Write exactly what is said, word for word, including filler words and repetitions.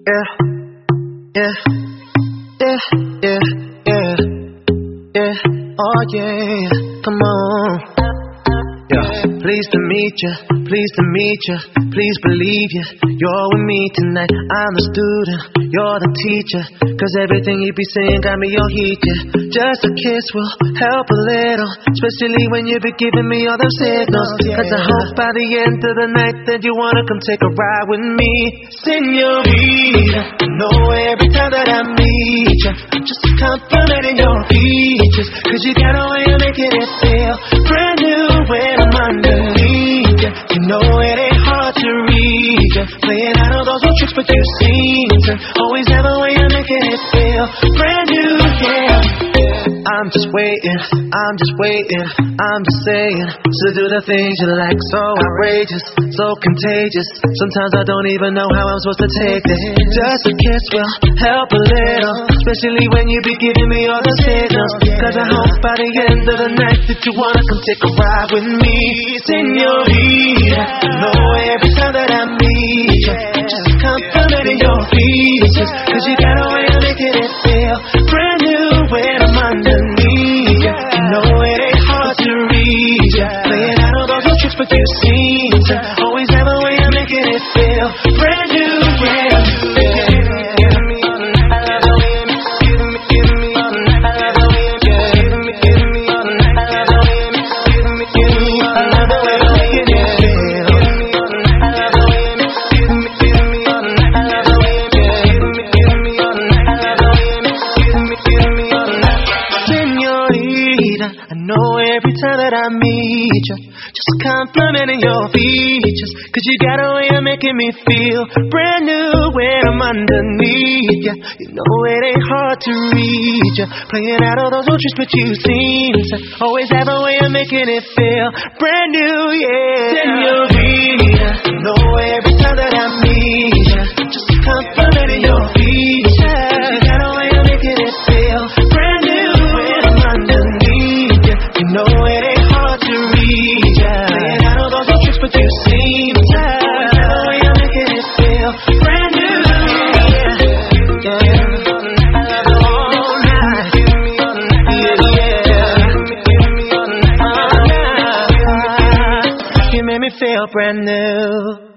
Yeah, yeah, yeah, yeah, yeah, yeah, oh yeah, come on. Yeah. Pleased to meet you, pleased to meet you, please believe you, you're with me tonight. I'm the student, you're the teacher, cause everything you be saying got me on heat, yeah. Just a kiss will help a little, especially when you be giving me all them signals. Cause I hope by the end of the night that you wanna come take a ride with me. Señorita, know every time that I meet you, I'm just complimenting your features, cause you got a way of making it feel brand new when I'm underneath you. You know it ain't hard to read you, playing out all those old tricks, but you seem to always have a way of making it feel brand new, yeah. I'm just waiting, I'm just waiting, I'm just saying, so do the things you like, so outrageous, so contagious. Sometimes I don't even know how I'm supposed to take this. Just a kiss will help a little, especially when you be giving me all the signals. Cause I hope by the end of the night that you wanna come take a ride with me. Señorita, I know every time that I meet you, just complimenting your features, cause you got a way of making it feel brand new when I'm underneath you. You know it ain't hard to read you, playing out all those old tricks, but you seem to always have a way of making it feel brand new, yeah. I know every time that I meet you, just complimenting your features, cause you got a way of making me feel brand new when I'm underneath you. You know it ain't hard to read you, playing out all those old tricks, but you seem to always have a way of making it feel brand new, yeah. Señorita, I know every time that I meet you, just complimenting your features, you got a way of making it feel brand new when I'm underneath you. You know it ain't hard to read ya, playing out all those old tricks, but you seem to always have a way of making it feel brand new, yeah, yeah. All night, yeah, yeah. You made me feel brand new.